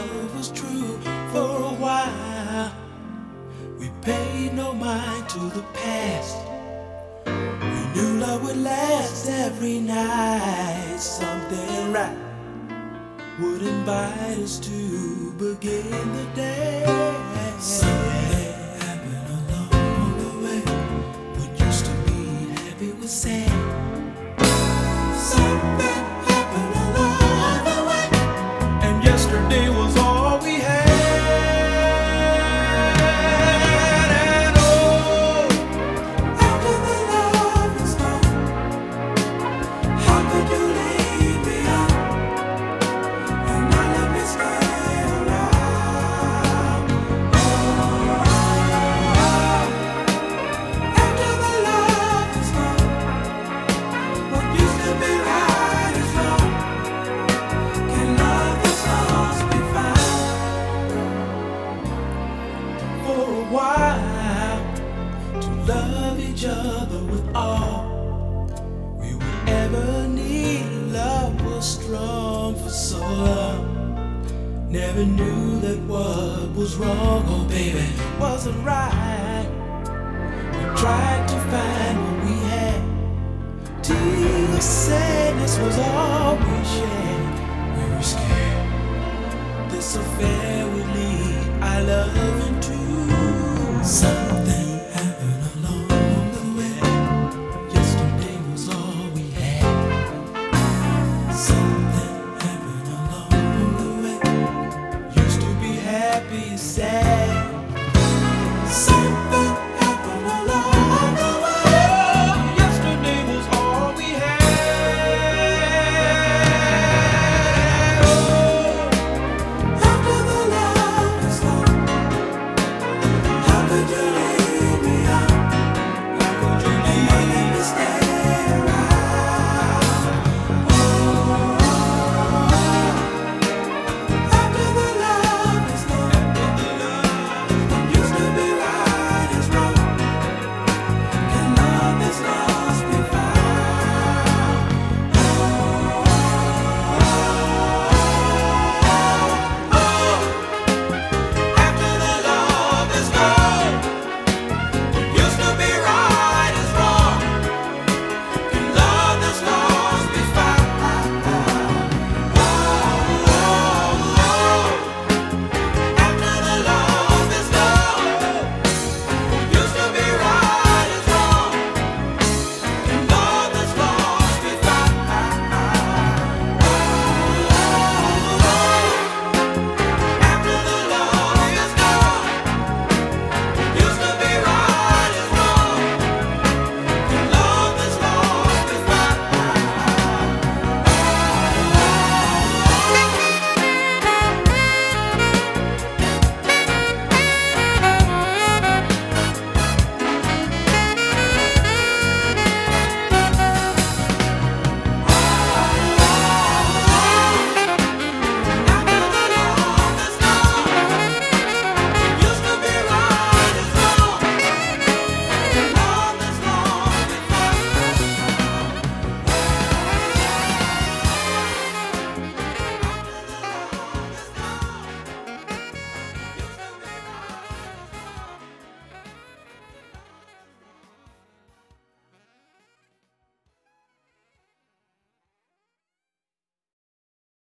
love was true for a while. We paid no mind to the past. We knew love would last every night. Something right would invite us to begin the day. Something happened along the way. What used to be happy was sad. Something happened along the way, and yesterday was all we had. And oh, after the love was gone, how could you leave me on? And not let me stay around. Oh, after the love was gone, what used to be right is wrong. Can love that's lost be found? For a while, to love each other with all we would ever need. Love was strong for so long. Never knew that what was wrong, oh baby, wasn't right. We tried to find what we had. Tears, sadness was all we shared. We were scared this affair would lead our love into something